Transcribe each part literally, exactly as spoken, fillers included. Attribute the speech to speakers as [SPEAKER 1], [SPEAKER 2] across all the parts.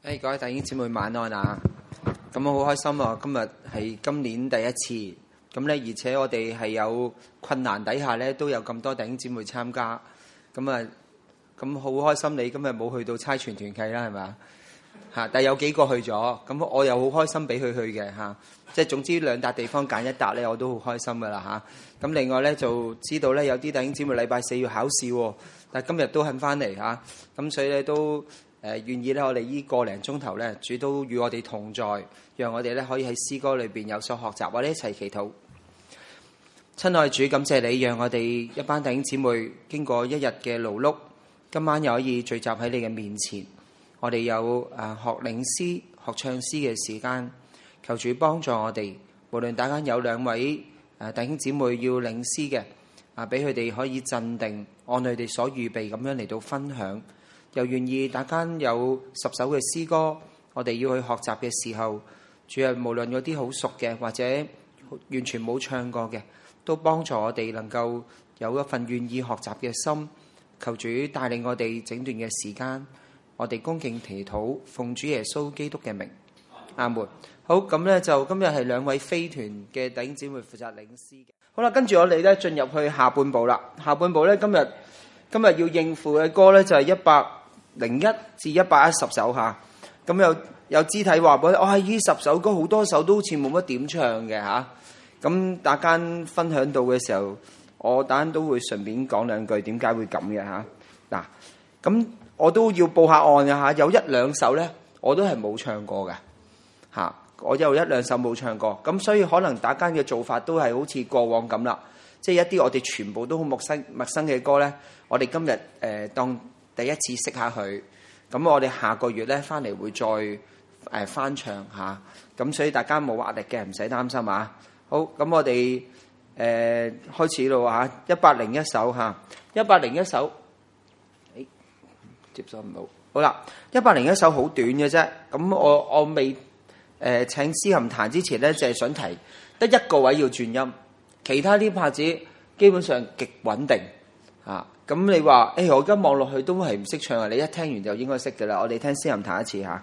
[SPEAKER 1] 誒，各位弟兄姊妹晚安啊！咁我好開心啊！今日係今年第一次，咁咧而且我哋係有困難底下咧，都有咁多弟兄姊妹參加，咁啊，咁好開心你今日冇去到差傳團契啦，係咪啊？嚇！但係有幾個去咗，咁我又好開心俾佢去嘅嚇。即係總之兩笪地方揀一笪咧，我都好開心噶啦嚇。咁另外咧就知道咧有啲弟兄姊妹禮拜四要考試喎，但係今日都肯翻嚟嚇，咁所以咧都。誒願意咧，我哋依個零鐘頭咧，主都與我哋同在，讓我哋咧可以喺詩歌裏邊有所學習，我哋一齊祈禱。親愛主，感謝你，讓我哋一班弟兄姊妹經過一日嘅勞碌，今晚又可以聚集喺你嘅面前。我哋有誒學領詩、學唱詩嘅時間，求主幫助我哋。無論大家有兩位誒弟兄姊妹要領詩嘅，啊，俾佢哋可以鎮定，按佢哋所預備咁樣嚟到分享。又願意大家有十首嘅詩歌，我哋要去學習嘅時候，主啊，無論嗰啲好熟嘅，或者完全冇唱過嘅，都幫助我哋能夠有一份願意學習嘅心。求主帶領我哋整段嘅時間，我哋恭敬祈禱，奉主耶穌基督嘅名，阿門。好，咁咧就今日係兩位飛團嘅弟兄姊妹負責領詩嘅。好啦，跟住我哋咧進入去下半部啦。下半部咧今日今日要應付嘅歌咧就係一百零一至一百一十首嚇，咁有有肢體話俾我，哇！呢十首歌好多首都好似冇乜點唱嘅嚇，咁大家分享到嘅時候，我等陣都會順便講兩句點解會咁嘅嚇。嗱，咁我都要報下案嘅嚇，有一兩首咧我都係冇唱過嘅嚇，我有一兩首冇唱過，咁所以可能大家嘅做法都係好似過往咁啦，即係一啲我哋全部都好陌生陌生嘅歌咧，我哋今日誒、呃、當第一次識下佢，咁我哋下個月咧翻嚟會再誒、呃、翻唱下，咁所以大家冇壓力嘅，唔使擔心啊。好，咁我哋誒、呃、開始咯嚇，一百零一首嚇，一百零一首，誒、哎、接收唔到，好啦，一百零一首好短嘅啫，咁我我未誒、呃、請司琴彈之前咧，就係、是、想提得一個位要轉音，其他啲拍子基本上極穩定啊。咁你話，誒、欸，我而家望落去都係唔識唱啊！你一聽完就應該識㗎啦。我哋聽詩人彈一次嚇。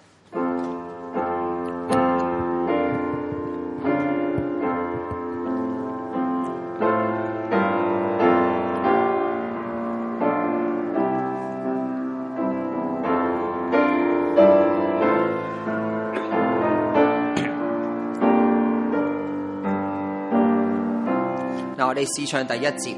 [SPEAKER 1] 嗱，我哋試唱第一節。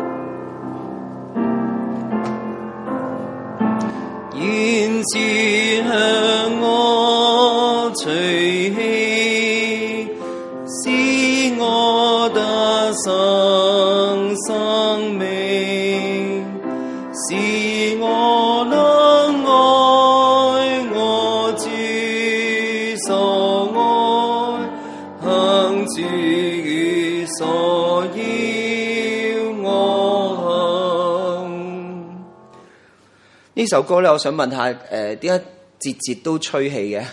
[SPEAKER 2] 願志向我吹氣，使我得生生命，使我能愛我主所愛，行主所要我行。
[SPEAKER 1] 呢首歌咧，我想問下，誒點解節節都吹氣嘅？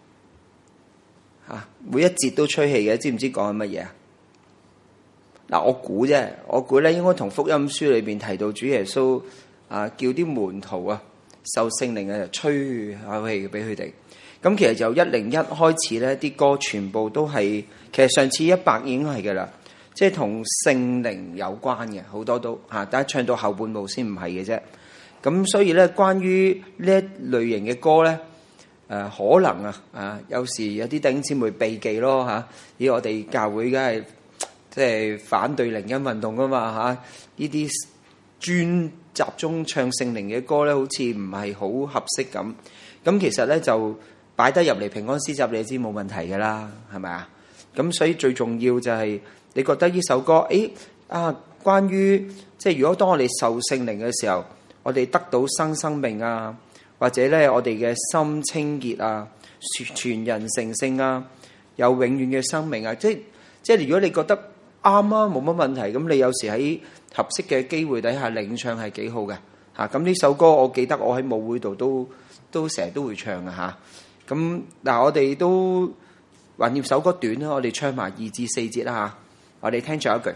[SPEAKER 1] 嚇，每一節都吹氣嘅，知唔知講緊乜嘢啊？嗱，我估啫，我估咧應該同福音書裏邊提到主耶穌啊，叫啲門徒啊受聖靈嘅吹口氣俾佢哋。咁其實由一零一開始咧，啲歌全部都係，其實上次一百已經係嘅啦，即係同聖靈有關嘅，好多都嚇，但係唱到後半部先唔係嘅啫。咁所以咧，關於呢一類型嘅歌咧，誒、呃、可能啊，啊有時有啲弟兄姊妹避忌咯嚇。以我哋教會梗係即係反對靈恩運動噶嘛嚇，呢啲專集中唱聖靈嘅歌咧，好似唔係好合適咁。咁其實咧就擺得入嚟平安詩集，你知冇問題噶啦，係咪啊？咁所以最重要就係你覺得呢首歌，誒啊，關於即係如果當我哋受聖靈嘅時候，我哋得到新生命啊，或者咧我哋嘅心清潔啊，全人成聖啊，有永遠嘅生命啊，即係即係如果你覺得啱啊，冇乜問題，咁你有時喺合適嘅機會底下領唱係幾好嘅嚇。咁呢首歌我記得我喺舞會度都都成日都會唱嘅嚇。咁嗱，我哋都還要首歌短啦，我哋唱埋二至四節啦嚇。我哋聽最後一句。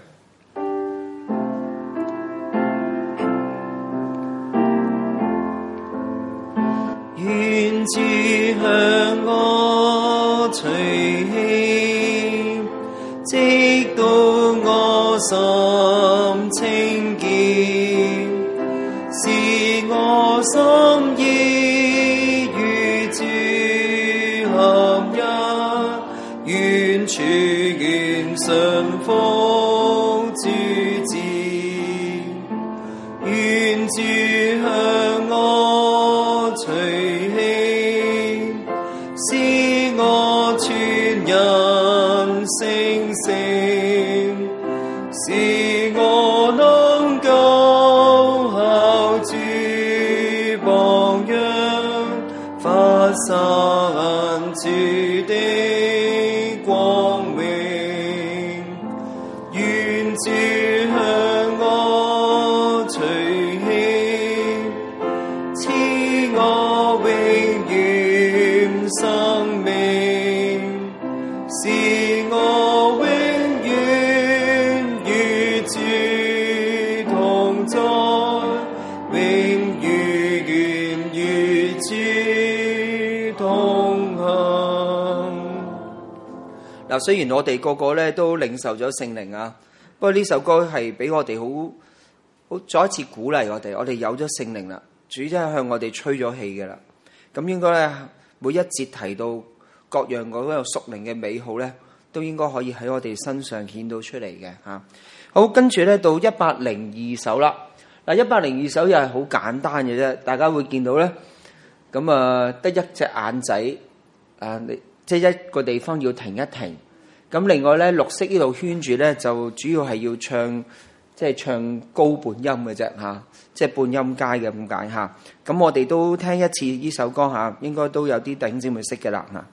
[SPEAKER 2] 願願主向我吹氣，直到我心清潔，使我心意與主合一，完全順服主旨。願主向我吹氣，使我全人成聖，使我能夠效主榜樣，發散主的光榮。願主向我吹氣，賜我永遠生命，使我永遠與主同在，永遠與主同行。
[SPEAKER 1] 嗱，雖然我哋個個咧都領受咗聖靈啊，不過呢首歌係俾我哋好好再一次鼓勵我哋，我哋有咗聖靈啦，主真係向我哋吹咗氣嘅啦。咁應該咧每一節提到各樣嗰個屬靈嘅美好咧，都應該可以喺我哋身上顯到出嚟嘅嚇。好，跟住咧到一百零二首啦。嗱，一百零二首又係好簡單嘅啫，大家會見到咧，咁啊得一隻眼仔啊，你即係一個地方要停一停。咁另外咧，綠色呢度圈住咧，就主要係要唱，即係唱高半音嘅啫嚇，即係半音階嘅咁解嚇。咁我哋都聽一次呢首歌嚇，應該都有啲弟兄姊妹識嘅啦嚇。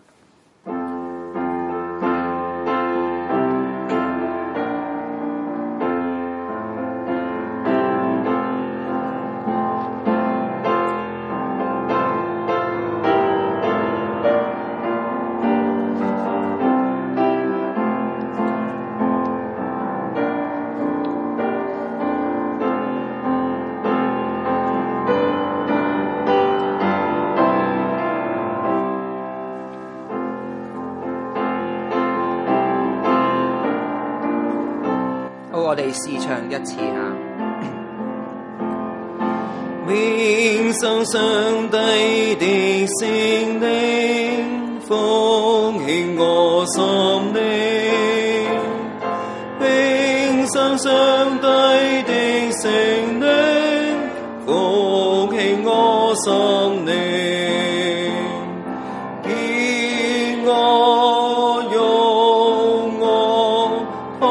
[SPEAKER 1] 我哋試唱一次嚇。
[SPEAKER 2] 永生上帝的聖靈，復興我心靈。永生上帝的聖靈，復興我心靈。見我用我好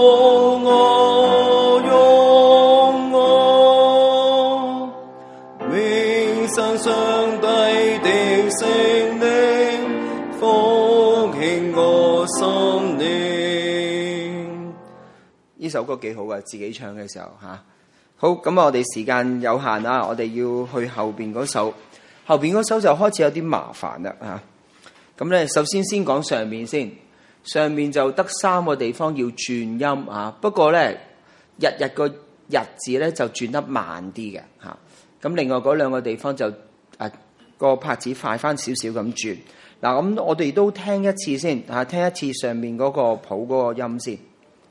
[SPEAKER 2] 我用我，永生上帝的聖靈，復興我心靈。
[SPEAKER 1] 呢首歌幾好啊，自己唱嘅時候嚇。好，咁我哋時間有限啊，我哋要去後邊嗰首，後邊嗰首就開始有啲麻煩啦嚇。咁咧，首先先講上面先，上面就得三個地方要轉音啊。不過咧，日日個日字咧就轉得慢啲嘅嚇。咁另外嗰兩個地方就啊個拍子快翻少少咁轉。嗱，咁我哋都聽一次先嚇，聽一次上面嗰個譜嗰個音先。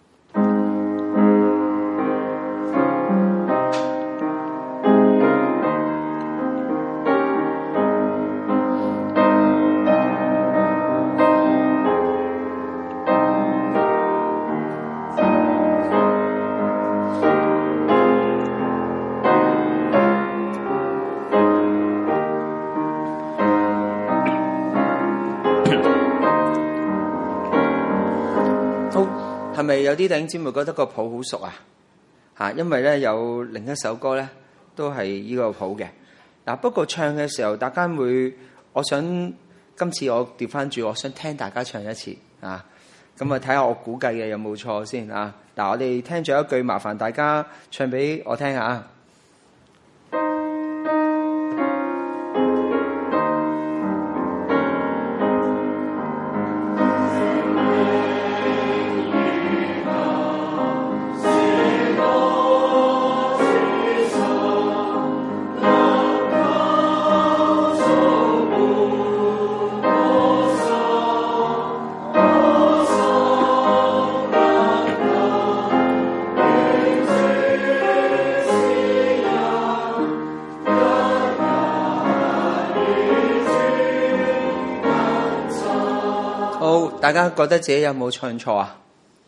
[SPEAKER 1] 係咪有啲弟兄姊妹覺得個譜好熟啊？嚇，因為咧有另一首歌咧都係呢個譜嘅。嗱，不過唱嘅時候，大家會，我想今次我調翻轉，我想聽大家唱一次啊。咁啊，睇下我估計嘅有冇錯先啊。嗱，我哋聽咗一句，麻煩大家唱俾我聽下。 好，大家覺得自己有冇唱錯啊？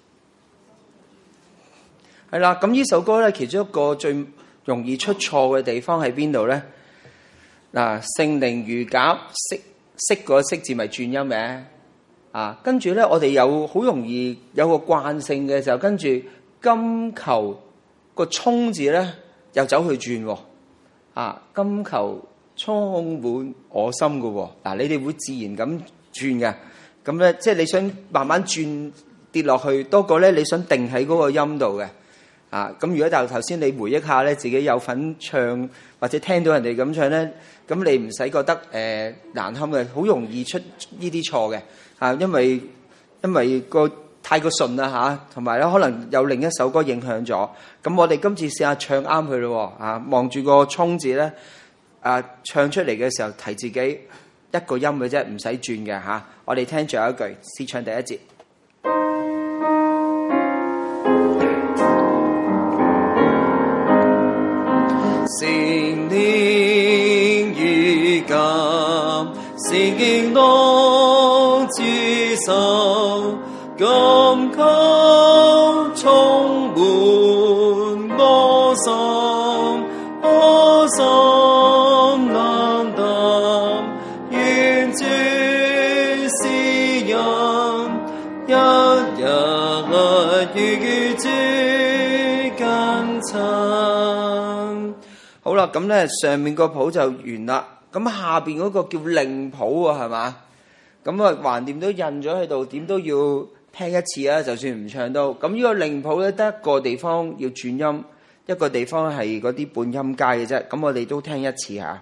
[SPEAKER 1] 係啦，咁呢首歌咧，其中一個最容易出錯嘅地方喺邊度咧？嗱，聖靈如鴿，識識嗰識字咪轉音嘅啊，跟住咧我哋有好容易有個慣性嘅時候，跟住金球個衝字咧又走去轉喎啊！金球充滿我心嘅喎，嗱，你哋會自然咁轉嘅，咁咧即係你想慢慢轉跌落去，多過咧你想定喺嗰個音度嘅。啊，咁如果就頭先你回憶下咧，自己有份唱或者聽到人哋咁唱咧，咁你唔使覺得誒、呃、難堪嘅，好容易出呢啲錯嘅，啊，因為因為個太過順啦嚇，同埋咧可能有另一首歌影響咗。咁我哋今次試下唱啱佢咯，啊，望住個衝字咧，啊，唱出嚟嘅時候提自己一個音嘅啫，唔使轉嘅嚇。我哋聽最後一句，試唱第一節。
[SPEAKER 2] 聖靈如鴿，聖經當接受，金球充滿我心，我心冷淡，願主施恩，一日與主近親。
[SPEAKER 1] 好啦，咁咧上面個譜就完啦，咁下邊嗰個叫令譜喎，係嘛？咁啊橫掂都印咗喺度，點都要聽一次啊！就算唔唱都，咁呢個令譜咧得一個地方要轉音，一個地方係嗰啲半音階嘅啫。咁我哋都聽一次嚇。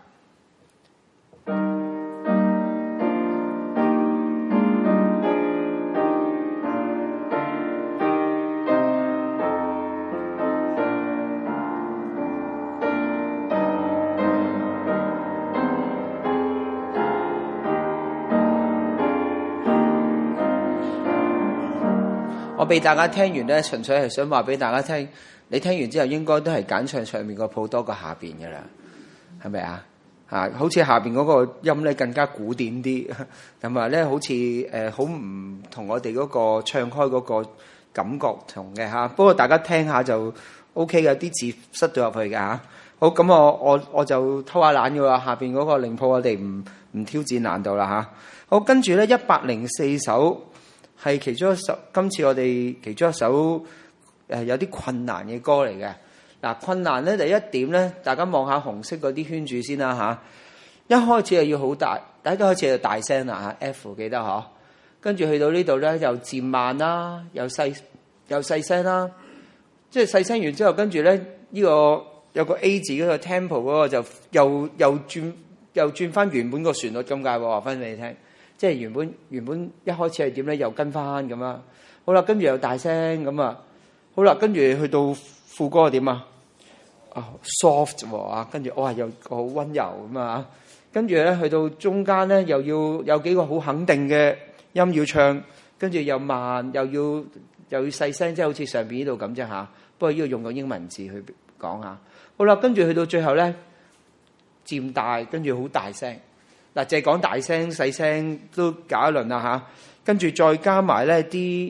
[SPEAKER 1] 我俾大家聽完咧，純粹係想話俾大家聽，你聽完之後應該都係揀唱上面個譜多過下邊嘅啦，係咪啊？啊，好似下邊嗰個音咧更加古典啲，同埋咧好似誒好唔同我哋嗰個唱開嗰個感覺同嘅嚇。不過大家聽下就 O K 嘅，啲字塞到入去嘅嚇。好，咁我我我就偷下懶嘅啦，下邊嗰個令譜我哋唔唔挑戰難度啦嚇。好，跟住咧一百零四首。係其中一首，今次我哋其中一首誒有啲困難嘅歌嚟嘅。嗱，困難咧第一點咧，大家望下紅色嗰啲圈住先啦嚇。一開始係要好大，第一開始就大聲啦嚇 ，F 記得嗬。跟住去到呢度咧又漸慢啦，又細又細聲啦。即係細聲完之後，跟住咧呢個有個 A 字嗰個 tempo 嗰個就又又轉又轉翻原本個旋律咁解喎，話翻俾你聽。即係原本原本一開始係點咧，又跟翻咁啊。好啦，跟住又大聲咁啊。好啦，跟住去到副歌係點啊？啊 soft 喎啊，跟住哇又好溫柔咁啊。跟住咧去到中間咧，又要有幾個好肯定嘅音要唱，跟住又慢又要又要細聲，即係好似上邊呢度咁啫嚇。不過呢個用個英文字去講下。好啦，跟住去到最後咧，漸大，跟住好大聲。嗱，淨係講大聲細聲都搞一輪啦嚇，跟住再加埋咧啲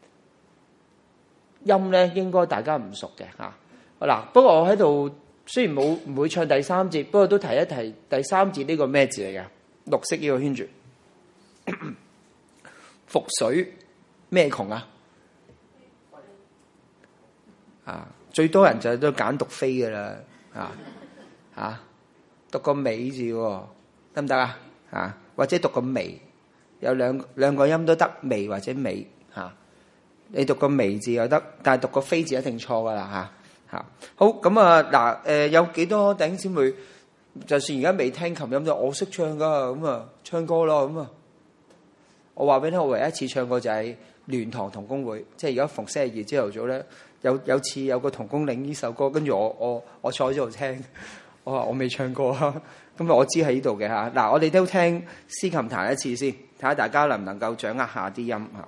[SPEAKER 1] 音咧，應該大家唔熟嘅嚇。嗱，不過我喺度雖然冇唔會唱第三節，不過都提一提第三節呢個咩字嚟嘅？綠色呢個圈住，覆水咩窮啊？啊，最多人就都揀讀飛嘅啦，啊嚇，讀個尾字喎。得唔得啊？啊，或者讀個微，有兩兩個音都得，微或者美嚇、啊。你讀個微字又得，但係讀個飛字一定錯噶啦嚇嚇。好咁啊嗱誒，有幾多弟兄姊妹？就算而家未聽琴音就我識唱噶咁啊，唱歌咯咁啊。我話俾你聽，我唯一一次唱過就係聯堂同工會，即係而家逢星期二朝頭早咧，有有次有個同工領呢首歌，跟住我我我坐喺度聽，我話我未唱過啊。咁啊，我知喺呢度嘅嚇。嗱，我哋都聽司琴彈一次先，睇下大家能唔能夠掌握下啲音嚇。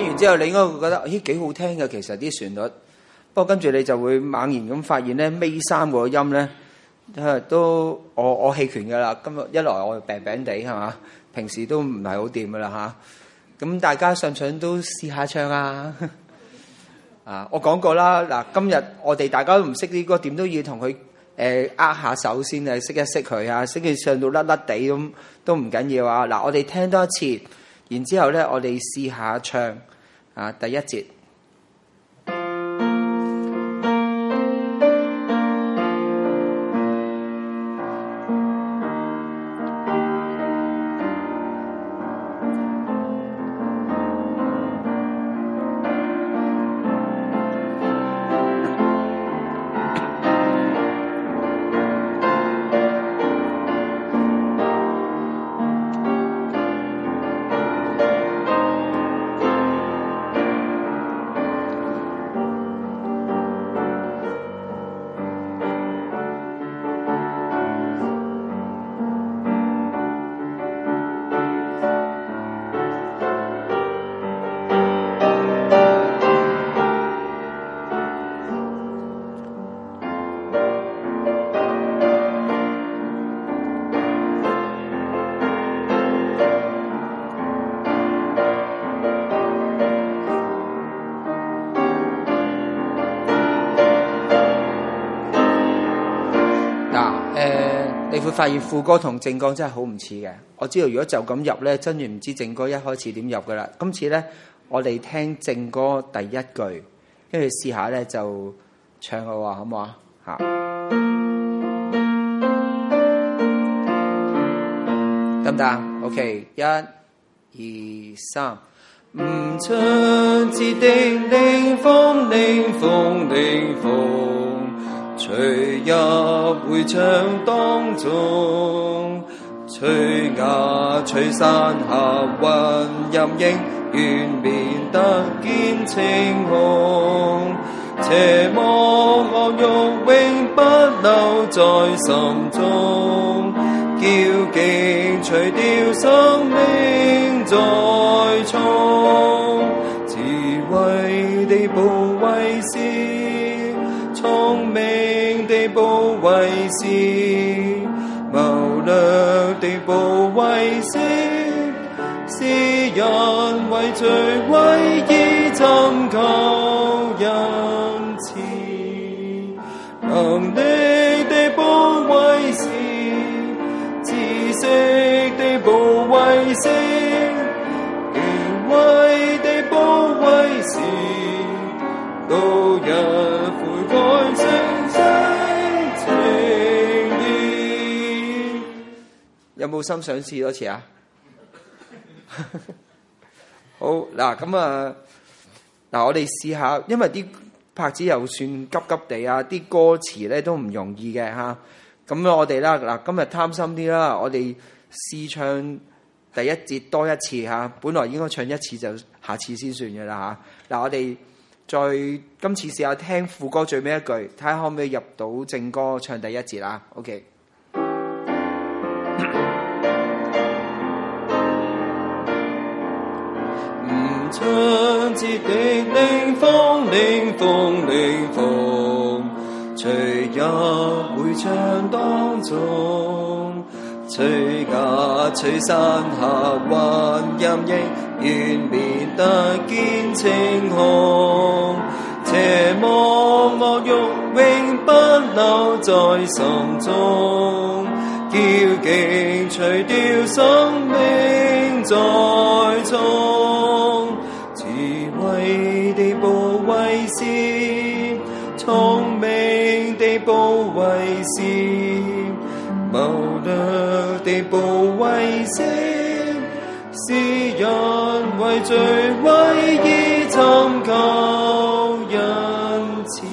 [SPEAKER 1] 聽完之後，你應該會覺得咦幾好聽嘅，其實啲旋律。不過跟住你就會猛然咁發現咧，尾三個音咧都我我棄權㗎啦。今日一來我病病地係嘛，平時都唔係好掂㗎啦嚇。咁大家想唔想都試下唱啊？啊，我講過啦，嗱，今日我哋大家都唔識啲歌，點都要同佢誒握下手先啊，識一識佢啊，識佢唱到甩甩地咁都唔緊要啊。嗱，我哋聽多一次，然之後咧，我哋試下唱啊第一節。你會發現副歌同正歌真係好唔似嘅。我知道如果就咁入呢，真係唔知正歌一開始點入噶啦。今次呢，我哋聽正歌第一句，跟住試下呢就唱嘅話，好唔好啊？嚇，得唔得 ？OK， 一、二、三。
[SPEAKER 2] 唔唱自定定風定風定風。隨入會場當中，隨崖隨山下雲任影，願變得見晴空。邪魔惡欲永不留在心中，叫勁除掉生命在衝，智慧地保衛是聰明地保衛是，謀略地保衛是，是人為罪為義尋求恩慈，能力地保衛是，知識地保衛是，權威地保衛是，都一悔改誠實情義。
[SPEAKER 1] 有冇心想試多次啊？好嗱，咁啊，嗱，我哋試下，因為啲拍子又算急急地啊，啲歌詞咧都唔容易嘅嚇。咁我哋啦，嗱，今日貪心啲啦，我哋試唱第一節多一次嚇。本來應該唱一次，就下次先算嘅啦嚇。嗱，我哋再今次試下聽副歌最尾一句，睇下可唔可以入到正歌唱第一節啦。OK。
[SPEAKER 2] 唱自定定風定風定風，隨入會場當中，隨崖隨山下雲任影，願變得見晴空。邪魔惡欲永不留在心中，叫勁除掉生命在衝，智慧地保衛是，聰明地保衛是，謀略地保衛是，是人為罪為義尋求恩慈，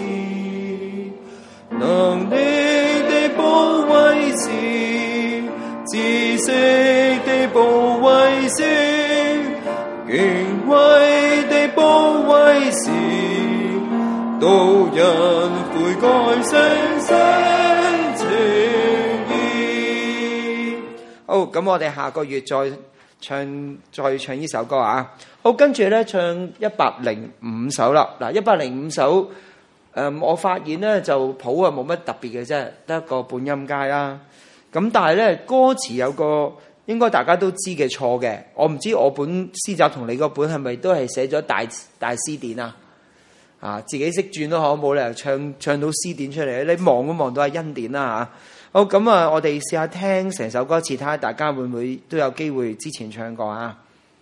[SPEAKER 2] 能力地保衛是，知識地保衛是，權威地保衛是，都因悔改誠實情義。
[SPEAKER 1] 好，咁我哋下個月再唱再唱呢首歌啊！ 好，跟住咧唱一百零五首啦。嗱，一百零五首，誒、嗯，我發現咧就譜啊冇乜特別嘅啫，得一個半音階啦。咁但係咧歌詞有個應該大家都知嘅錯嘅，我唔知我本詩集同你個本係咪都係寫咗大大詩典啊？啊，自己識轉都好，冇理由唱唱到詩典出嚟。你望都望到係恩典啦嚇。好，咁啊，我哋試下聽成首歌詞，睇下大家會唔會都有機會之前唱過啊？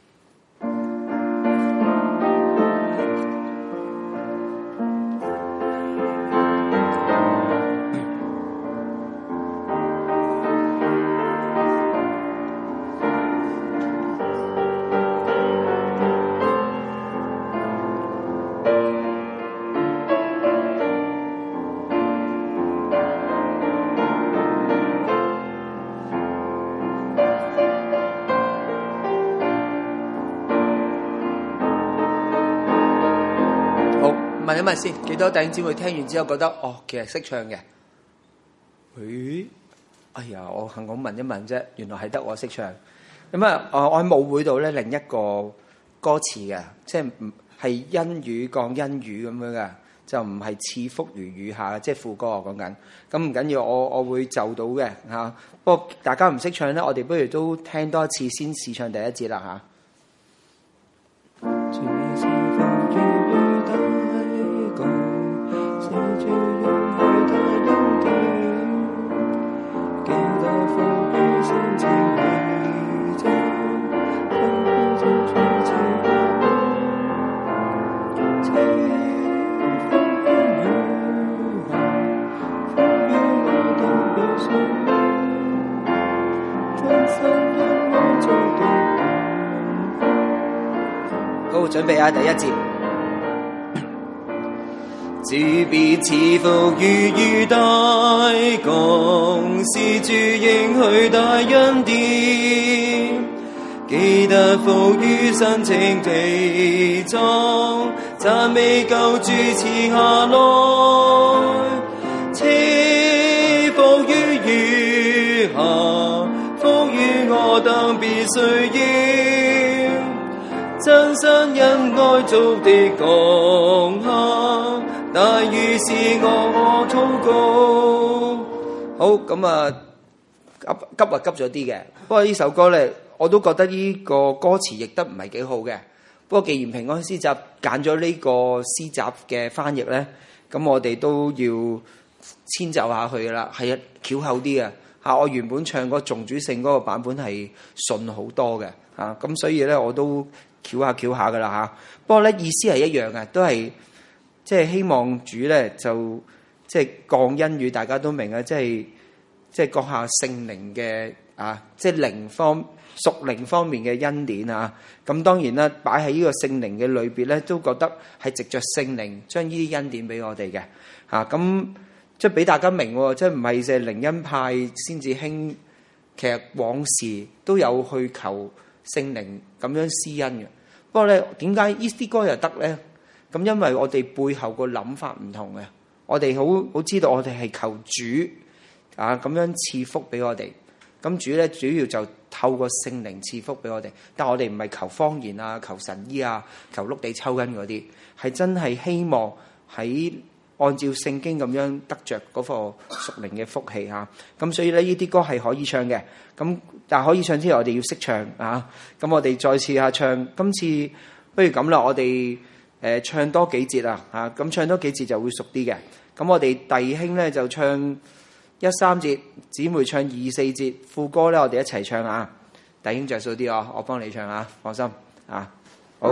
[SPEAKER 1] 問一問先，幾多弟兄姊妹聽完之後覺得哦，其實識唱嘅？誒，哎呀，我幸講問一問啫，原來係得我識唱。咁啊，我喺舞會度咧，另一個歌詞嘅，即係唔係恩雨降恩雨咁樣嘅，就唔係賜福如雨下，即係副歌我講緊。咁唔緊要，我我會就到嘅嚇。不過大家唔識唱咧，我哋不如都聽多一次先試唱第一節啦嚇。好，準備下第一節。主必賜福與於大港，是主應許大恩典，記得福於神情地莊，讚美救主賜下來，賜福於餘下，福於我等必須要，真心恩愛足的降下，大於是我禱告。好，咁啊，急急啊急咗啲嘅。不過呢首歌咧，我都覺得呢個歌詞譯得唔係幾好嘅。不過既然平安詩集揀咗呢個詩集嘅翻譯咧，咁我哋都要遷就下去噶啦。係啊，翹口啲嘅嚇。我原本唱個頌主聖嗰個版本係順好多嘅嚇，咁所以咧我都翹下翹下噶啦嚇。不過咧意思係一樣嘅，都係。即係希望主咧就即係降恩與大家都明啊！即係即係降下聖靈嘅啊，即係靈方屬靈方面嘅恩典啊！咁當然啦，擺喺呢個聖靈嘅裏邊咧，都覺得係藉着聖靈將呢啲恩典俾我哋嘅嚇。咁即係俾大家明喎，即係唔係淨係靈恩派先至興，其實往時都有去求聖靈咁樣施恩嘅。不過咧，點解呢啲歌又得咧？咁因為我哋背後個諗法唔同嘅，我哋好好知道我哋係求主啊咁樣賜福俾我哋。咁主咧主要就透過聖靈賜福俾我哋，但係我哋唔係求方言啊、求神醫啊、求碌地抽筋嗰啲，係真係希望喺按照聖經咁樣得着嗰個屬靈嘅福氣嚇。咁所以咧呢啲歌係可以唱嘅，咁但係可以唱之前我哋要識唱啊。咁我哋再次下唱，今次不如咁啦，我哋。誒唱多幾節啊！嚇咁唱多幾節就會熟啲嘅。咁我哋弟兄咧就唱一三節，姊妹唱二四節，副歌咧我哋一齊唱啊！弟兄着數啲哦，我幫你唱啊，放心啊！好。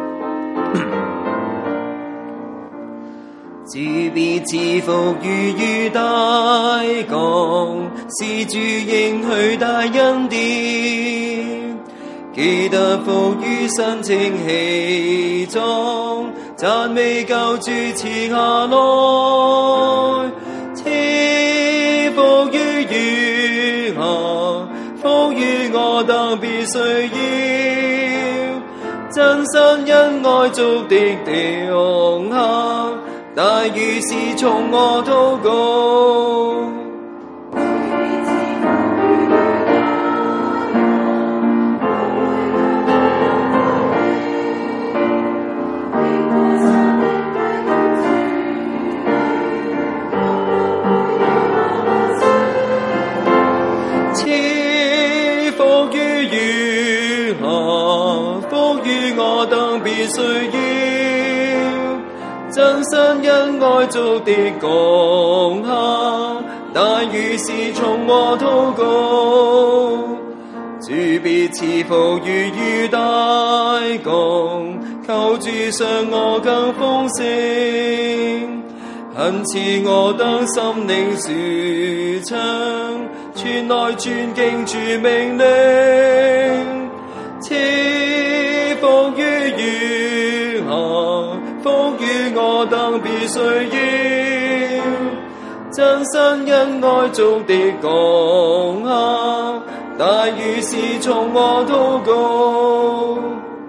[SPEAKER 1] 主必賜福於於大港，是主應許大恩典。記得福於神情氣壯，讚美救主賜下來，賜福於餘下，福於我等必須要，真心恩愛足的降下，大於是從我禱告。
[SPEAKER 2] 真心因愛做的講下，但於是從我禱告，主必賜福於於大港，求主賞我更豐盛，懇賜我等心靈舒暢，全來尊敬主命令，賜福於餘下，福於我等必須要，真心因愛做的講下，但於是從我禱告。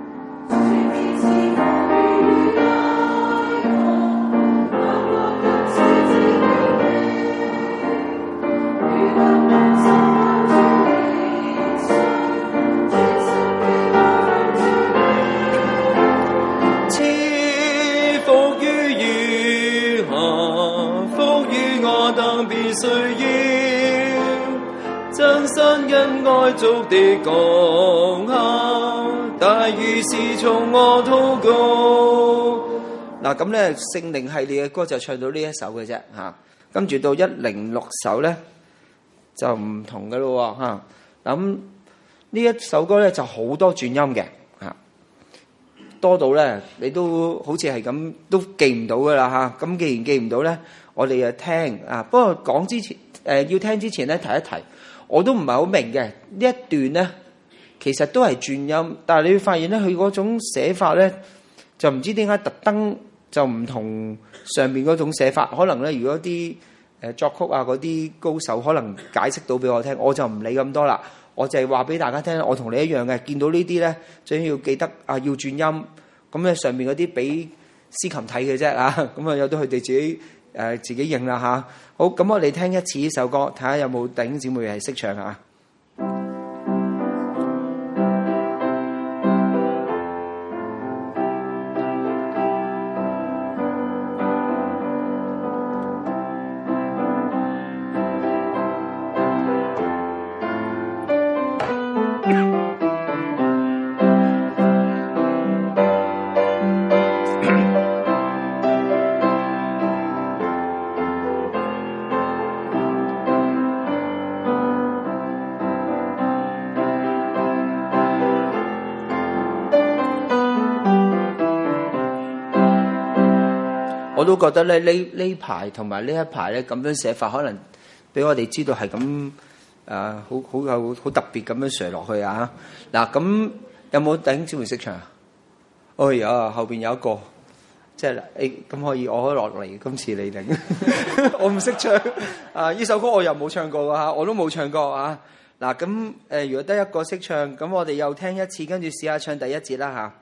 [SPEAKER 2] 需要真心因愛做的講下，但於是從我禱告。
[SPEAKER 1] 嗱咁咧，聖靈系列嘅歌就唱到呢一首嘅啫嚇，跟住到一零六首咧就唔同嘅咯嚇。咁呢一首歌咧就好多轉音嘅嚇，多到咧你都好似係咁都記唔到噶啦嚇。咁既然記唔到咧，我哋就聽啊。不過講之前，誒、呃、要聽之前咧提一提，我都唔係好明嘅呢一段咧，其實都係轉音，但係你會發現咧，佢嗰種寫法咧就唔知點解特登就唔同上面嗰種寫法。可能咧，如果啲誒作曲啊嗰啲高手可能解釋到俾我聽，我就唔理咁多啦。我就係話俾大家聽，我同你一樣嘅，見到呢啲咧，最緊要記得啊要轉音。咁咧上面嗰啲俾司琴睇嘅啫啊，咁啊由得佢哋自己。誒、呃、自己認啦嚇，好，咁我哋聽一次呢首歌，睇下有冇弟兄姊妹係識唱嚇。我都覺得咧，呢呢排同埋呢一排咧咁樣寫法，可能俾我哋知道係咁誒，好好有好特別咁樣寫落去啊！嗱，咁有冇弟兄姊妹識唱啊？哎呀，後邊有一個，即係誒咁可以，我可以落嚟今次你領，我唔識唱啊！呢首歌我又冇唱過啊，我都冇唱過啊！嗱，咁誒，如果得一個識唱，咁我哋又聽一次，跟住試下唱第一節啦嚇。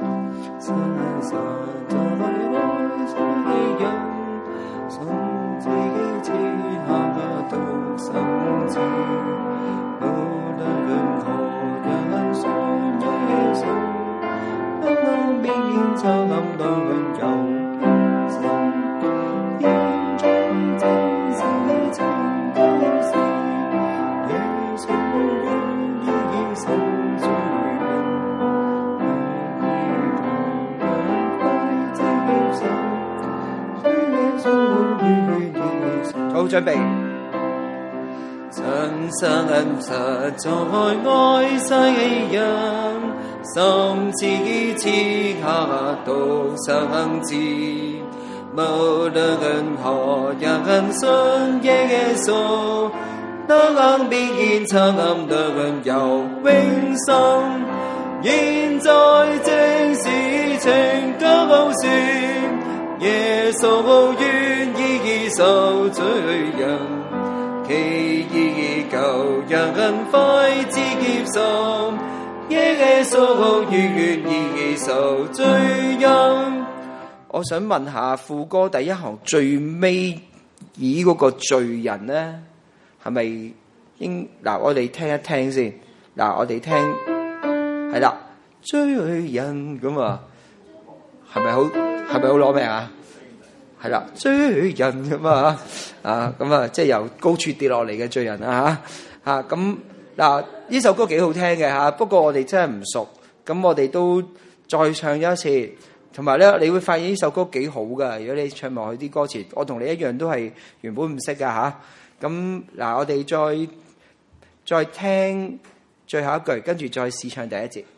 [SPEAKER 1] 好，準備。真心實在愛世人，甚至此刻獨生子，無論何人信耶穌，能必然曾能有永生。現在正是情高說，耶穌願意受罪人，其意救人快至接受，耶穌願意受罪人。我想問下副歌第一行最尾以嗰個罪人咧，係咪應嗱？我哋聽一聽先嗱，我哋聽係啦，罪人咁啊，係咪好係咪好攞命啊？係啦，罪人咁啊，啊咁啊，即係由高處跌落嚟嘅罪人啊嚇嚇咁嗱，呢首歌幾好聽嘅嚇，不過我哋真係唔熟，咁我哋都再唱一次。 同埋咧，你會發現呢首歌幾好噶。如果你唱埋佢啲歌詞，我同你一樣都係原本唔識噶吓。咁嗱，我哋再再聽最後一句，跟住再試唱第一節。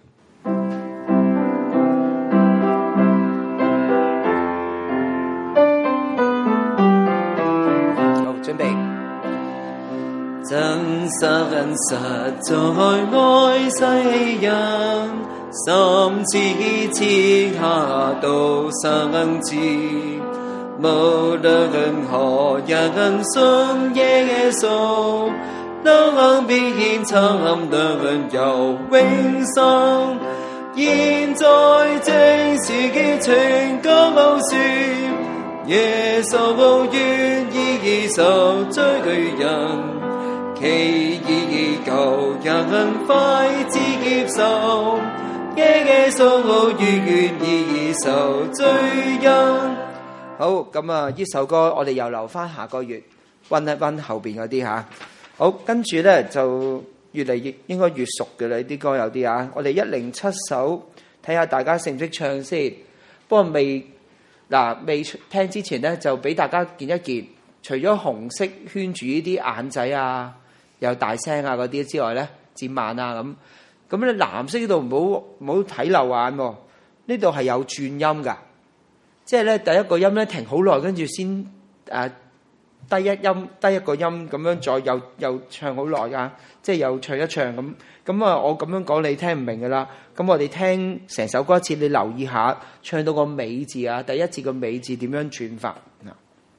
[SPEAKER 1] 好，準備。
[SPEAKER 2] 真實實在愛世人，甚至賜下獨生子，無論何人信耶穌，都能變參能有永生。現在正是激情高說，耶穌願意受罪人。其意舊人快自接受，耶穌願意受罪人。
[SPEAKER 1] 好，咁啊，呢首歌我哋又留翻下個月溫一溫後邊嗰啲吓。好，跟住咧就越嚟越應該越熟嘅啦，啲歌有啲啊。我哋一零七首睇下大家識唔識唱先。不過未嗱未聽之前咧，就俾大家見一見，除咗紅色圈住呢啲眼仔啊，有大聲啊嗰啲之外咧，漸慢啊咁，咁咧藍色呢度唔好唔好睇漏眼喎，呢度係有轉音噶，即係咧第一個音咧停好耐，跟住先誒低一音低一個音咁樣再又又唱好耐噶，即係又唱一唱咁，咁啊我咁樣講你聽唔明噶啦，咁我哋聽成首歌一次，你留意下唱到個尾字啊，第一節個尾字點樣轉法嗱。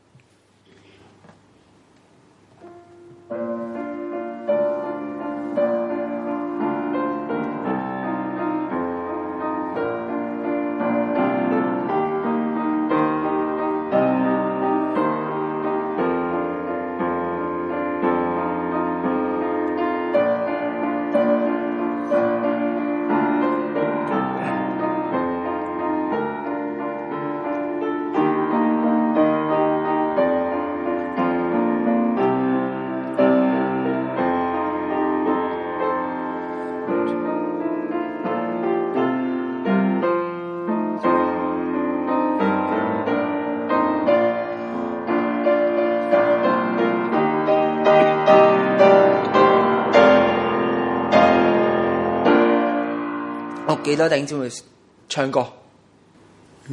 [SPEAKER 1] 幾多頂先會唱歌？嗯，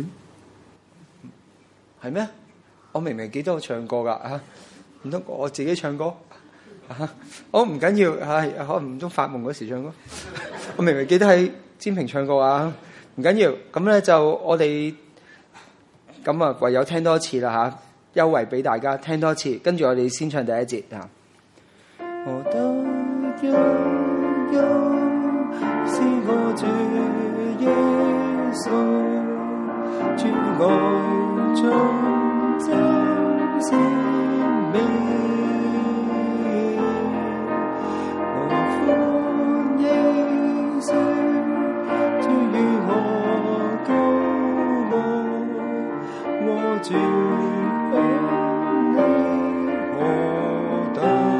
[SPEAKER 1] 係咩？我明明記得我唱過噶嚇，唔通我自己唱歌？嚇，我唔緊要，係可能唔通發夢嗰時唱歌。我明明記得喺占平唱過啊，唔緊要。咁咧就我哋咁啊，唯有聽多一次啦嚇，優惠俾大家聽多一次，跟住我哋先唱第一節嚇。我得憂憂是我主耶穌，主愛將真善美，我歡迎說，主與我高我，我主向你何等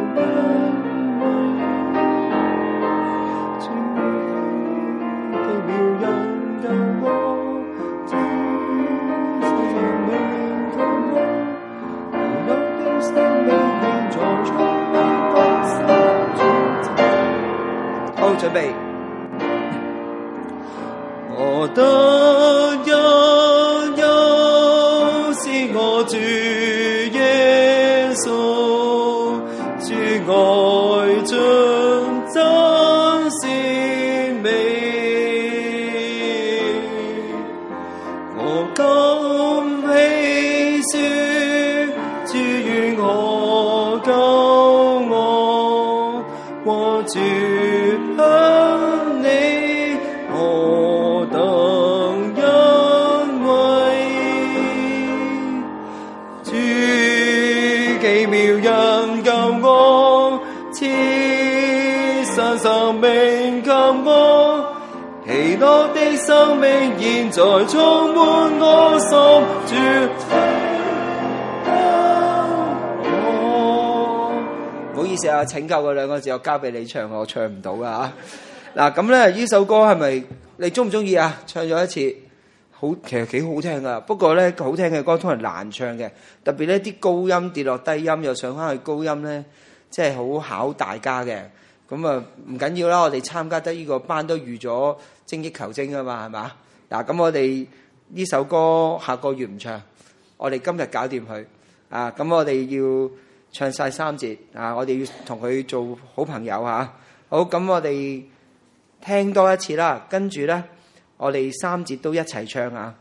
[SPEAKER 1] 準備，
[SPEAKER 2] 我得憂憂是我主耶穌，主愛盡真善美，我甘喜說，主與我救我，我主生命給我，喜樂的生命現在充滿我心，
[SPEAKER 1] 唔好意思啊，拯救嗰兩個字我交俾你唱，我唱唔到噶吓。嗱咁咧，呢首歌係咪你中唔中意啊？唱咗一次， 好其實幾好聽噶。不過咧好聽嘅歌通常難唱嘅，特別咧啲高音跌落低音又上翻去高音咧，即係好考大家嘅。咁啊唔緊要啦，我哋參加得呢個班都預咗精益求精啊嘛，係嘛？嗱，咁我哋呢首歌下個月唔唱，我哋今日搞掂佢啊！咁我哋要唱晒三節啊！我哋要同佢做好朋友嚇。好，咁我哋聽多一次啦，跟住咧我哋三節都一齊唱啊！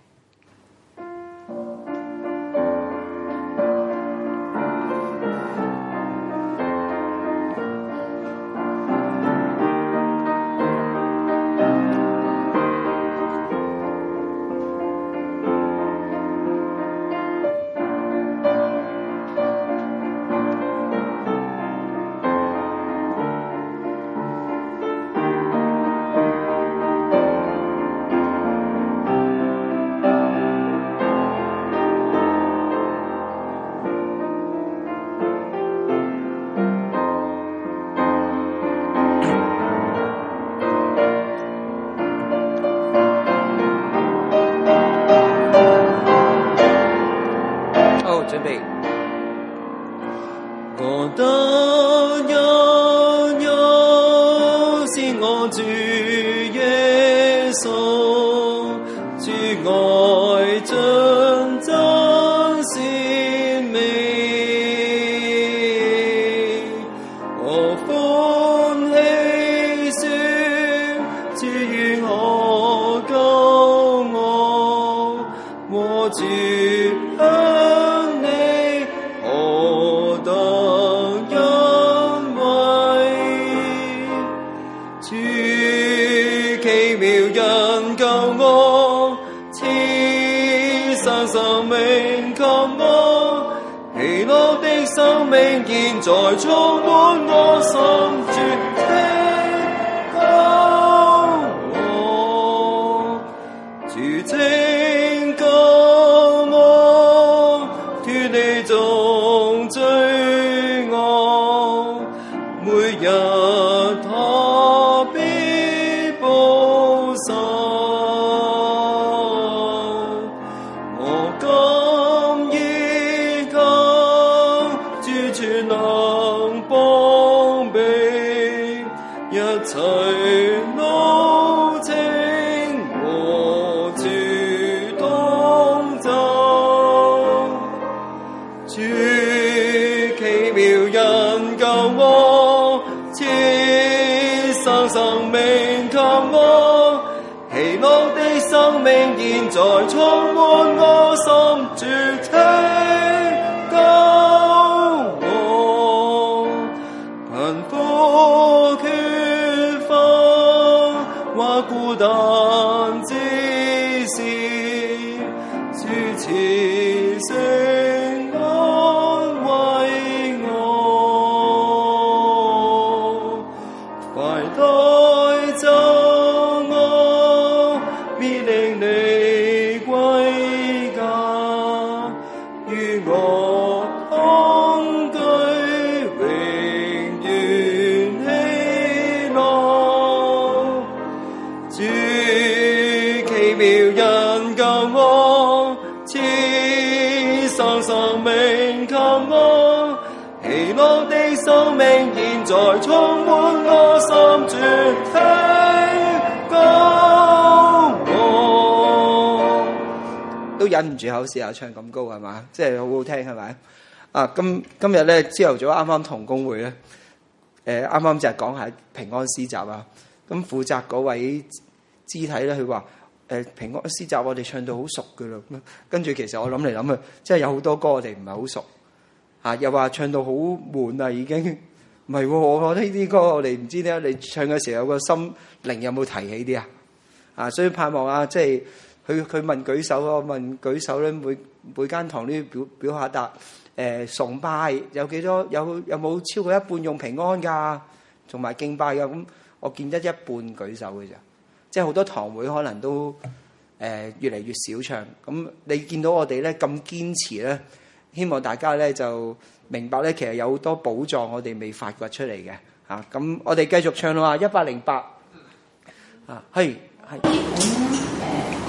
[SPEAKER 1] 都忍唔住口試下唱咁高係嘛？即係好好聽係咪？啊，今今日咧朝頭早啱啱同工會咧，誒啱啱就係講下平安詩集啊。咁負責嗰位肢體咧，佢話誒平安詩集我哋唱到好熟噶啦。咁跟住其實我諗嚟諗去，即係有好多歌我哋唔係好熟啊，又話唱到好悶啊已經。唔係喎，我覺得呢啲歌我哋唔知點解你唱嘅時候有個心靈有冇提起啲啊？啊，所以盼望啊，即係。佢佢問舉手，我問舉手咧，每每間堂都要表表下達。誒、呃、崇拜有幾多？有有冇超過一半用平安㗎？同埋敬拜㗎？咁我見得一半舉手嘅咋，即係好多堂會可能都誒、呃、越嚟越少唱。咁你見到我哋咧咁堅持咧，希望大家咧就明白咧，其實有好多寶藏我哋未發掘出嚟嘅嚇。咁、啊、我哋繼續唱啦，一百零八啊，係係。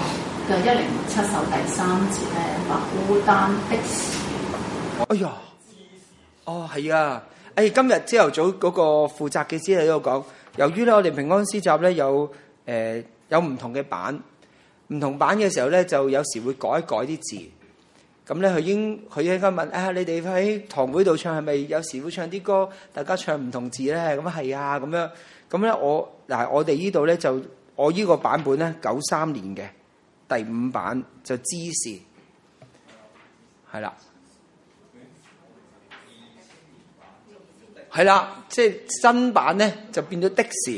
[SPEAKER 3] 嘅一零七首第三節咧，話孤單的時。
[SPEAKER 1] 哎呀，哦係啊，誒今日朝頭早嗰個負責嘅師喺度講，由於咧我哋平安詩集咧有誒、呃、有唔同嘅版，唔同版嘅時候咧就有時會改一改啲字。咁咧佢已經佢應該問啊，你哋喺堂會度唱係咪有時會唱啲歌，大家唱唔同字咧？咁啊係啊，咁樣咁咧我嗱我哋呢度咧就我呢個版本咧九三年嘅第五版就知事係啦。係啦，即係新版咧就變咗的士。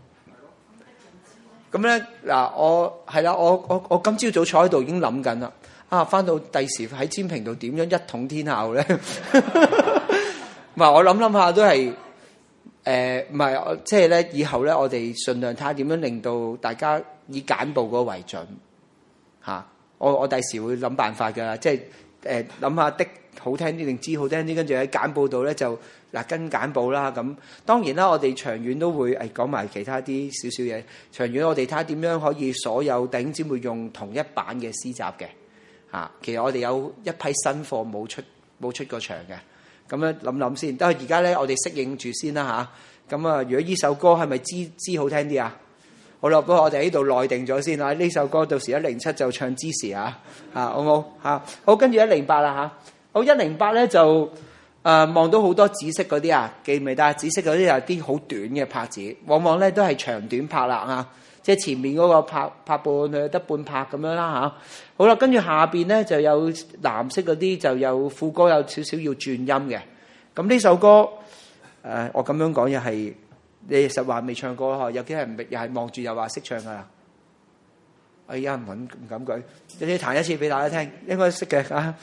[SPEAKER 1] 咁咧嗱，我係啦，我我我今朝早坐喺度已經諗緊啦。啊，翻到第時喺占平度點樣一統天下咧？唔係我諗諗下都係誒，唔係即係咧，以後咧我哋盡量睇下點樣令到大家以簡報嗰個為準嚇、啊。我我第時會諗辦法㗎啦，即係誒諗下的好聽啲定知好聽啲，跟住喺簡報度咧就。嗱，跟簡報啦，咁當然啦，我哋長遠都會誒講埋其他啲少少嘢。長遠我哋睇下點樣可以所有弟兄姊妹用同一版嘅詩集嘅嚇。其實我哋有一批新貨冇出冇出過場嘅，咁樣諗諗先。但係而家咧，我哋適應住先啦嚇。咁啊，如果呢首歌係咪知知好聽啲啊？好啦，不過我哋喺度內定咗先啦。呢首歌到時一零七就唱支持啊嚇，好冇嚇？好，跟住一零八啦嚇。好，一零八咧就。誒、呃、望到好多紫色嗰啲啊，記唔記得？紫色嗰啲係啲好短嘅拍子，往往咧都係長短拍啦啊！即係前面嗰個拍拍半佢得半拍咁樣啦嚇、啊。好啦，跟住下邊咧就有藍色嗰啲，就有副歌有少少要轉音嘅。咁呢首歌誒、呃，我咁樣講又係你實話未唱過咯，有啲人又係望住又話識唱噶啦。哎呀，唔敢唔敢舉，你彈一次俾大家聽，應該識嘅啊。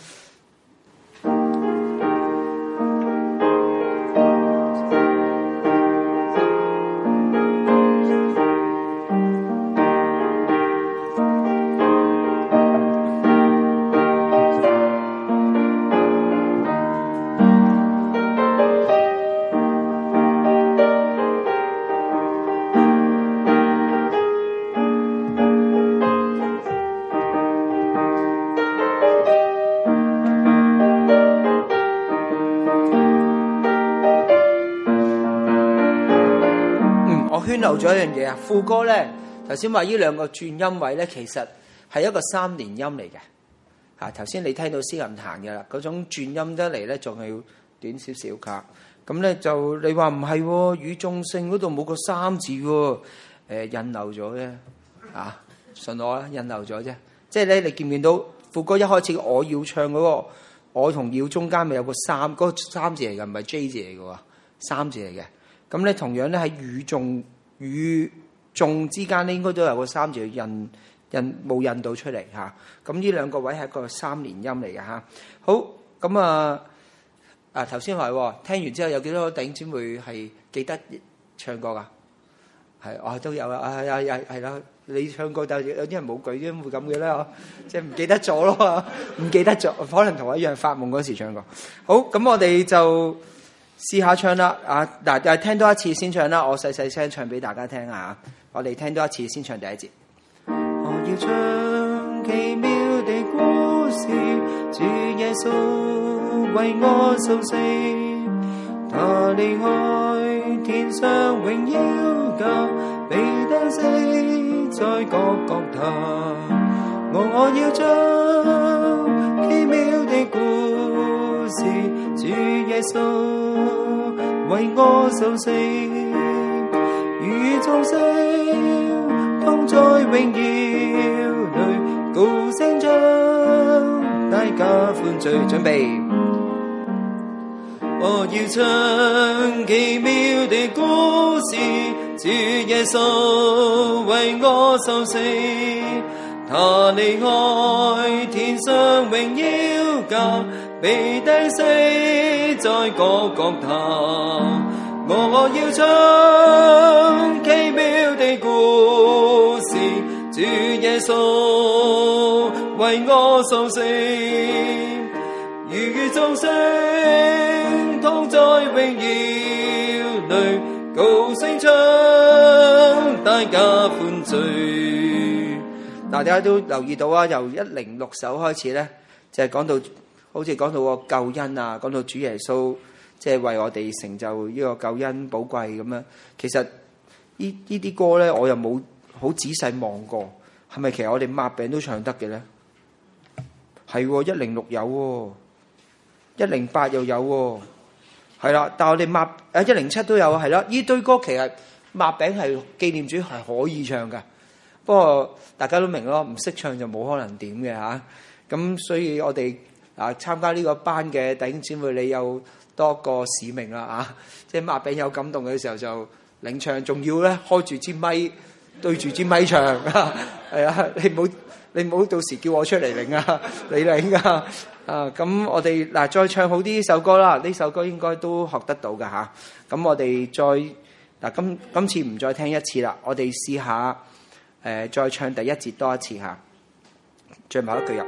[SPEAKER 1] 漏咗一樣嘢啊！副歌咧，頭先話呢兩個轉音位咧，其實係一個三連音嚟嘅嚇。頭先你聽到詩人彈嘅啦，嗰種轉音得嚟咧，仲係要短少少㗎。咁咧就你話唔係喎，語眾聖嗰度冇個三字喎，誒、呃、印漏咗啫啊！信我啦，印漏咗啫。即係咧，你見唔見到副歌一開始我要唱嗰、那個我同要中間咪有個三，嗰、那個三字嚟嘅，唔係 J 字嚟嘅喎，三字嚟嘅。咁咧同樣咧喺語眾。與眾之間咧，應該都有個三字印印冇印到出嚟嚇。咁呢兩個位係一個三連音嚟嘅嚇。好，咁啊啊頭先話聽完之後有幾多個弟兄姊妹係記得唱歌㗎？係我、哦、都有啊，係係係係啦。你唱歌，但係有啲人冇舉，點會咁嘅咧？即係唔記得咗咯，唔記得咗，可能同我一樣發夢嗰時唱過。好，咁我哋就。試下唱啦，啊嗱，又聽多一次先唱啦。我細細聲唱俾大家聽啊！我哋聽多一次先唱第一節。我要唱奇妙的故事，主耶穌為我受死，他離開天上榮耀家，被釘死在各各他。我要唱奇妙的故事，主耶穌為我受死，與眾聖同在榮耀裏，高聲唱，大家歡聚。準備，我要唱奇妙的故事，主耶穌為我受死，他離開天上榮耀家，被釘死在各各他。我要唱奇妙的故事，主耶穌為我受死，與眾聖同在榮耀裏，高聲唱，大家歡聚。 大家都留意到啊，由一零六首開始咧，就係、是、講到好似講到個救恩啊，講到主耶穌即係為我哋成就呢個救恩寶貴咁樣。其實呢呢啲歌咧，我又冇好仔細望過，係咪其實我哋抹餅都唱得嘅咧？係喎，一零六有喎，一零八又有喎，係啦。但係我哋抹誒一零七都有，係啦。呢堆歌其實抹餅係紀念主係可以唱㗎，不過大家都明咯，唔識唱就冇可能點嘅嚇。咁所以我哋啊參加呢個班嘅弟兄姊妹，你有多個使命啦啊！即係抹餅有感動嘅時候就領唱，仲要咧開住支咪對住支咪唱，係啊！你唔好你唔好到時叫我出嚟領啊，你領啊！啊咁我哋嗱再唱好啲呢首歌啦，呢首歌應該都學得到㗎嚇。咁我哋再嗱今今次唔再聽一次啦，我哋試下誒再唱第一節多一次嚇，最後一句入。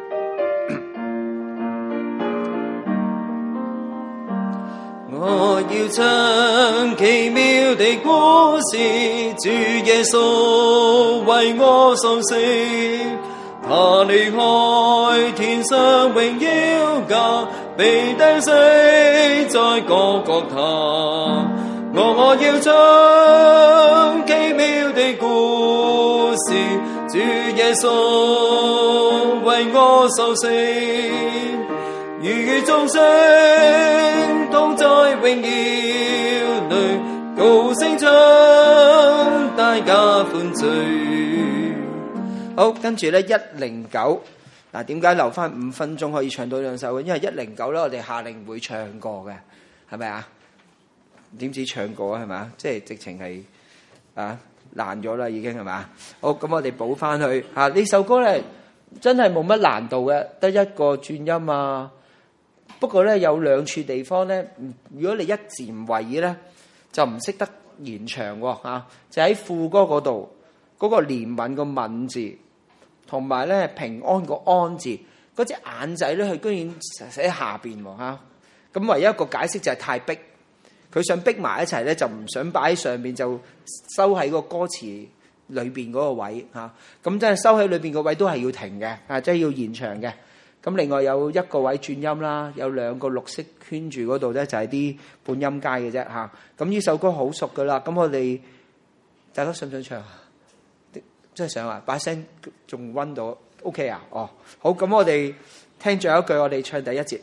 [SPEAKER 2] 我要唱奇妙的故事，主耶穌為我受死，他離開天上榮耀家，被釘死在各各他。我我要唱奇妙的故事，主耶穌為我受死，如與眾星同在榮耀裏，高聲唱，大家歡聚。
[SPEAKER 1] 好，跟住咧一零九，嗱點解留翻五分鐘可以唱到兩首？因為一零九咧，我哋夏令會唱過嘅，係咪啊？點知唱過啊？係咪啊？即係直情係啊爛咗啦，已經係咪啊？好，咁我哋補翻去嚇呢首歌咧，真係冇乜難度嘅，得一個轉音啊。不過咧有兩處地方咧，如果你一字唔為意咧，就唔識得延長喎嚇。就喺副歌嗰度，嗰、那個憐憫個憫字，同埋咧平安個安字，嗰隻眼仔咧，佢居然寫喺下邊喎嚇。咁唯一一個解釋就係太逼，佢想逼埋一齊咧，就唔想擺喺上邊，就收喺個歌詞裏邊嗰個位嚇。咁真係收喺裏邊個位都係要停嘅，啊，即係要延長嘅。咁另外有一個位轉音啦，有兩個綠色圈住嗰度咧，就係啲半音階嘅啫嚇。咁呢首歌好熟噶啦，咁我哋大家想唔想唱？真係想啊！把聲仲溫到 ，OK 啊？哦，好，咁我哋聽最後一句，我哋唱第一節。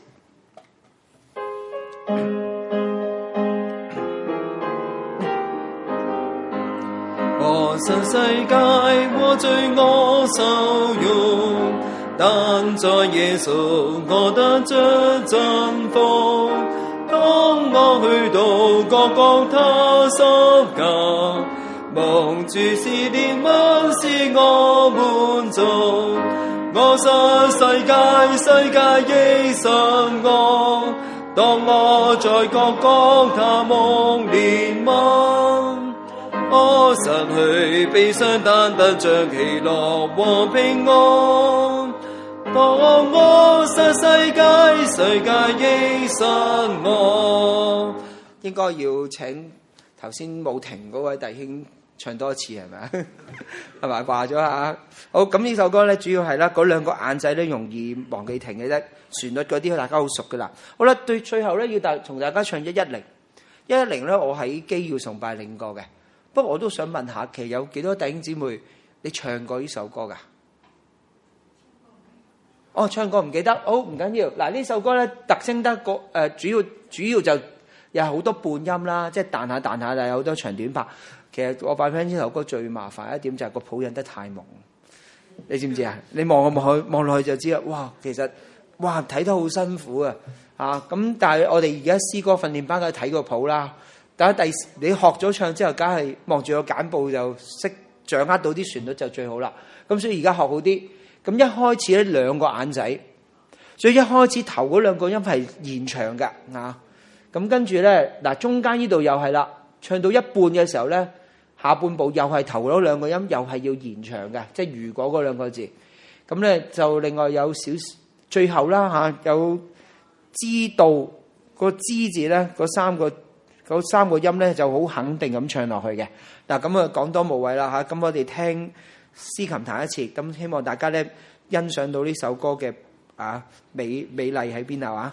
[SPEAKER 2] 我信世界和罪惡受辱，但在耶穌我得着真福。當我去到各各他十架，望住是憐憫使我滿足。我失世界，世界亦失我。當我在各各他蒙憐憫，我失去悲傷，但得着喜樂和平安。當我失世界，世界亦失我。
[SPEAKER 1] 應該要請頭先冇停嗰位弟兄唱多一次係咪啊？係咪掛咗下？好，咁呢首歌咧，主要係啦，嗰兩個眼仔咧容易忘記停嘅啫，旋律嗰啲大家好熟噶啦。好啦，對最後咧要大同大家唱一一零，一一零咧我喺基要崇拜領過嘅。不過我都想問下，其實有幾多弟兄姊妹你唱過呢首歌㗎？哦，唱過唔記得，好唔緊要。嗱呢首歌咧特徵得個誒主要主要就有好多半音啦，即係彈下彈下，但有好多長短拍。其實我發現呢首歌最麻煩一點就係個譜印得太朦，你知唔知啊？你望我望去望落去就知啦。哇，其實哇睇得好辛苦啊！啊咁，但係我哋而家詩歌訓練班梗係睇個譜啦。但係第你學咗唱之後，梗係望住個簡報就識掌握到啲旋律就最好啦。咁所以而家學好啲。咁一開始咧兩個眼仔，所以一開始頭嗰兩個音係延長嘅啊。咁跟住咧嗱，中間呢度又係啦，唱到一半嘅時候咧，下半部又係頭嗰兩個音又係要延長嘅，即係如果嗰兩個字。咁咧就另外有少最後啦嚇，有知道個知字咧，嗰三個嗰三個音咧就好肯定咁唱落去嘅。嗱咁啊講多無謂啦嚇，咁我哋聽司琴彈一次，咁希望大家咧欣賞到呢首歌嘅啊美美麗喺邊度啊！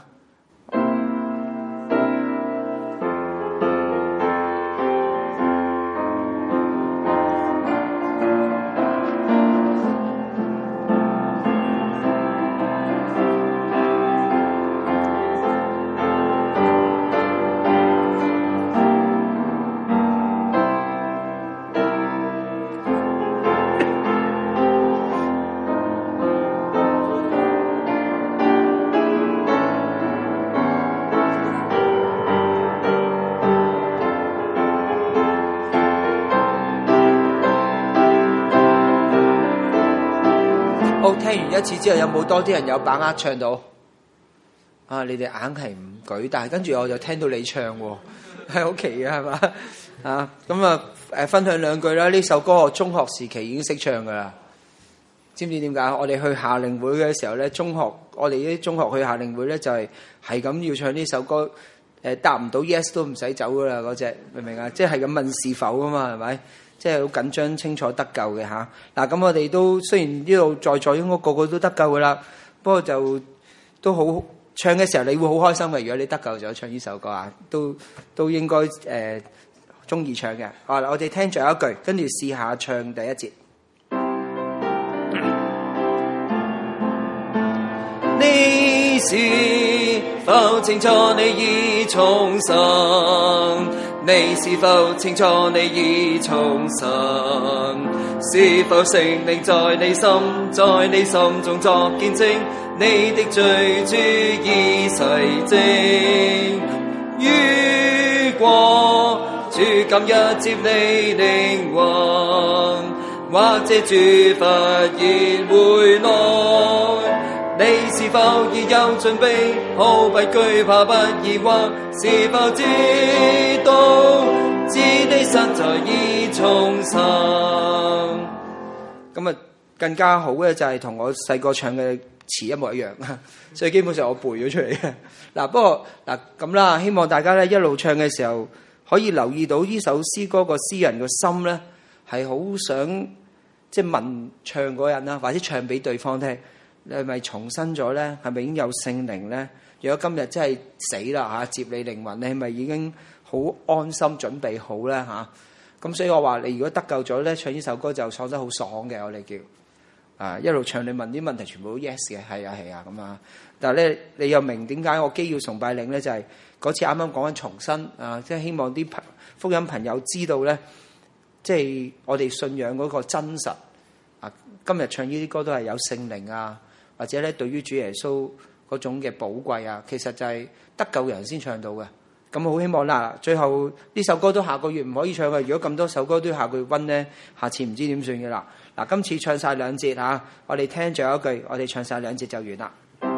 [SPEAKER 1] 好，聽完一次之後，有冇多啲人有把握唱到？啊，你哋硬係唔舉，但係跟住我就聽到你唱喎，係好奇嘅係嘛？啊，咁啊誒，分享兩句啦。呢首歌我中學時期已經識唱噶啦，知唔知點解？我哋去夏令會嘅時候咧，中學我哋啲中學去夏令會咧就係係咁要唱呢首歌，誒答唔到 yes 都唔使走噶啦嗰隻，明唔明啊？即係咁問是否啊嘛，係咪？即係好緊張，清楚得救嘅嚇。嗱，咁我哋都雖然呢度在座應該個個都得救噶啦，不過就都好唱嘅時候，你會好開心嘅。如果你得救咗唱呢首歌啊，都都應該誒中意唱嘅。好啦，我哋聽最後一句，跟住試下唱第一節。
[SPEAKER 2] 你是否清楚你已重生？你是否清楚你已重生？是否聖靈在你心，在你心中作見證？你的罪主已洗淨。如果主今日接你靈魂，或者主忽然回來，你是否已有準備？毫不懼怕，不疑惑，是否知道知你實在已重生？
[SPEAKER 1] 咁啊，更加好嘅就係同我細個唱嘅詞一模一樣，所以基本上我背咗出嚟嘅。嗱，不過嗱咁啦，希望大家咧一路唱嘅時候，可以留意到呢首詩歌個詩人個心咧係好想即係問唱嗰人啦，或者唱俾對方聽。你係咪重生咗咧？係咪已經有聖靈咧？如果今日真係死啦嚇，接你靈魂，你係咪已經好安心準備好咧嚇？咁所以我話你如果得救咗咧，唱呢首歌就唱得好爽嘅，我哋叫啊一路唱，你問啲問題全部都 yes 嘅，係啊係啊咁啊。但係咧你又明點解我基要崇拜領咧？就係、是、嗰次啱啱講緊重生啊，即係希望啲福音朋友知道咧，即係我哋信仰嗰個真實啊。今日唱呢啲歌都係有聖靈啊。或者咧，對於主耶穌嗰種嘅寶貴啊，其實就係得救人先唱到嘅。咁好希望啦，最後呢首歌都下個月唔可以唱嘅。如果咁多首歌都要下個月溫咧，下次唔知點算嘅啦。嗱，今次唱晒兩節嚇，我哋聽最後一句，我哋唱晒兩節就完啦。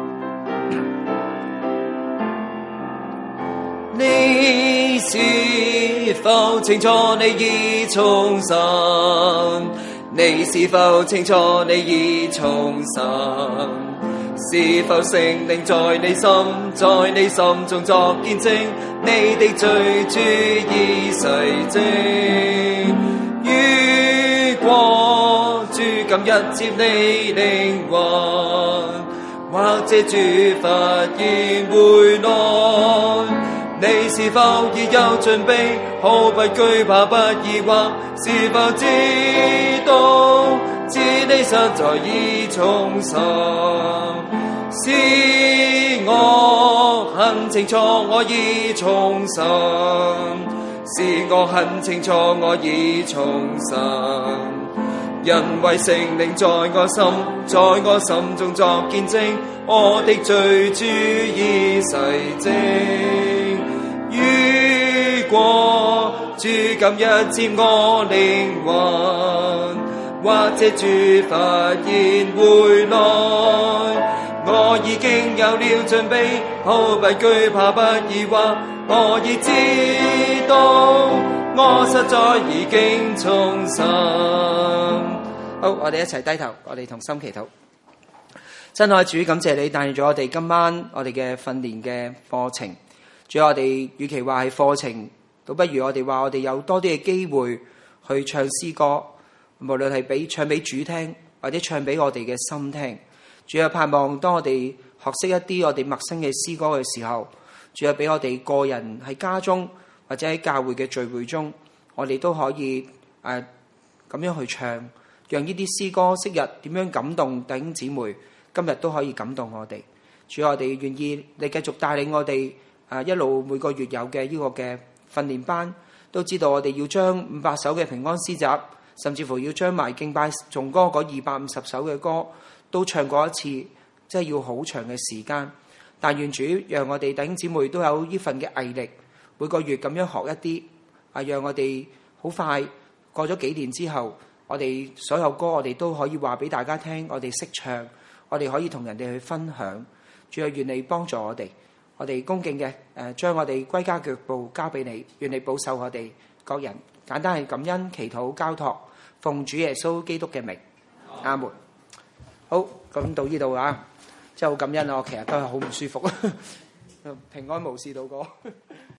[SPEAKER 2] 你是否清楚你已重生？你是否清楚你已重生？是否聖靈在你心，在你心中作見證？你的罪主已洗淨。如果主今日接你靈魂，或者主忽然回來，你是否已有準備？毫不懼怕，不疑惑，是否知道知你實在已重生？是我很清楚我已重生，是我很清楚我已重生，因為聖靈在我心，在我心中作見證，我的罪主已洗淨。如果主今日接我靈魂，或者主忽然回來，我已經有了準備，毫不懼怕，不疑惑，我已知道我實在已經重生。
[SPEAKER 1] 好，我哋一齊低頭，我哋同心祈禱。真愛主，感謝你帶領咗我哋今晚我哋嘅訓練嘅課程。主，我哋與其話係課程，倒不如我哋話我哋有多啲嘅機會去唱詩歌， 無論係俾唱俾主聽，或者唱俾我哋嘅心聽。主啊，盼望當我哋學識一啲我哋陌生嘅詩歌嘅時候，主啊，俾我哋個人喺家中或者喺教會嘅聚會中，我哋都可以誒咁、呃、樣去唱，讓呢啲詩歌昔日點樣感動弟兄姊妹，今日都可以感動我哋。主啊，我哋願意你繼續帶領我哋誒、呃、一路每個月有嘅呢個嘅訓練班，都知道我哋要將五百首嘅平安詩集，甚至乎要將埋敬拜頌歌嗰二百五十首嘅歌都唱過一次，即係要好長嘅時間。但願主讓我哋弟兄姊妹都有呢份嘅毅力，每個月咁樣學一啲，啊，讓我哋好快過咗幾年之後，我哋所有歌我哋都可以話俾大家聽，我哋識唱，我哋可以同人哋去分享。主啊，願你幫助我哋，我哋恭敬嘅誒，將我哋歸家腳步交俾你，願你保守我哋各人。簡單係感恩、祈禱、交託，奉主耶穌基督嘅名，阿門。好，咁到呢度啊，真係好感恩啊！我其實都係好唔舒服，平安無事度過。